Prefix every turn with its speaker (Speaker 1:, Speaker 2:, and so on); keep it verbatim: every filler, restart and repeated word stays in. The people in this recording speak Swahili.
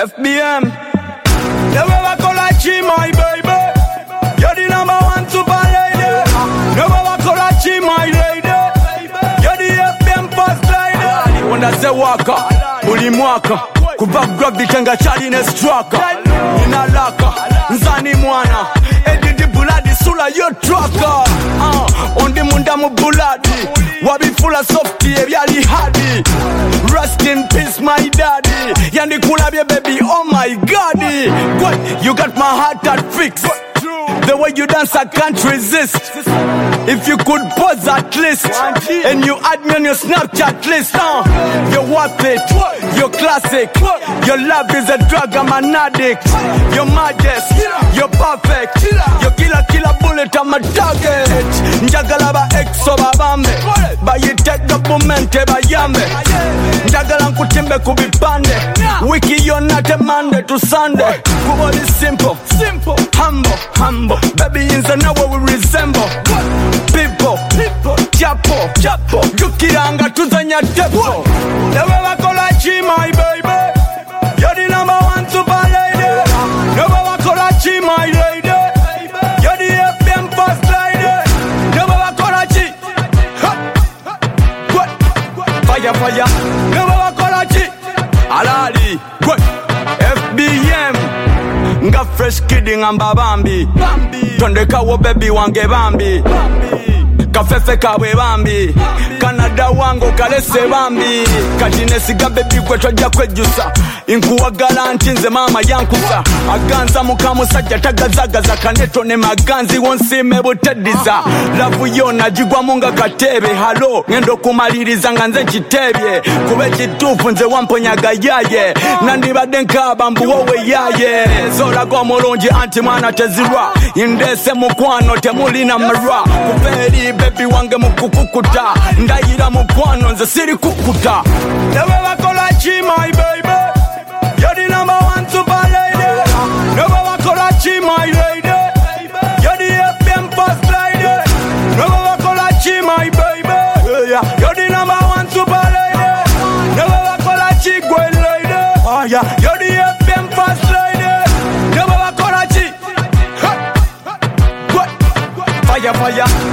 Speaker 1: F B M. Never ever call like she, my baby. You're the number one super lady. Never ever call like she, my lady. You're the F B M first lady. When I say waka, uli mwaka. Kuba grab the tenga chali ne straka. Nina laka, nzani mwana. Edi di buladi sula yo traka. Uh, on the munda mu buladi. Wabi fula softy ebyali hadi. Rest in peace my daddy. Yandi kulabye baby, oh my god. What? You got my heart at fix. The way you dance I can't resist. If you could pause at least, and you add me on your Snapchat list, uh, you're worth it, you're classic. Your love is a drug, I'm an addict. You're modest, you're perfect. You're killer, killer bullet, I'm a target. Njagalaba exo babambe, but you take the moment, bayambe. Njagala nkutimbe kubipande. Wiki you're not a Monday to Sunday. Kubali simple, simple, humble, humble. Baby in the now we resemble. People, people, chapo, chapo. Jukiranga tuzanya tepo. Never ever call like she, my baby. You're the number one super lady. Never ever call like she, my lady. You're the F B M first lady. Never ever call like she. What? Fire, fire. Never ever call like she. Alali. What? F B M. Nga fresh kidding amba bambi. Tondeka wo baby wange bambi. Kafefe kawe bambi. Canada wango kalese bambi. Kajinesiga baby kwe twajja kwejusa. Inkuwagala ntinze mama yankusa. Aganza mukamu sajja tagazagaza. Kaneto ne maganzi wonsime butediza. Lavu yona jigwa munga katebe. Halo ngendo kumaliriza nga nze nkitebye. Kube kitufu nze wamponyaga yaye. Nandibadde nkaba mbu wowe yaye. Zola go mulungi anti mwana tezirwa. Indese mukwano temulina marwa. Kuperi baby wange mukukukuta. Ndayira mukwano nze siri kukuta. Never ever call like she, my baby. You're the number one super lady. Never ever call like she, my lady. You're the F B M first lady. Never ever call like she, my baby. You're the number one super lady. Never ever call like she, Gwen lady. Oh yeah, you're the F B M first lady. Never ever call like she. What? Fire, fire.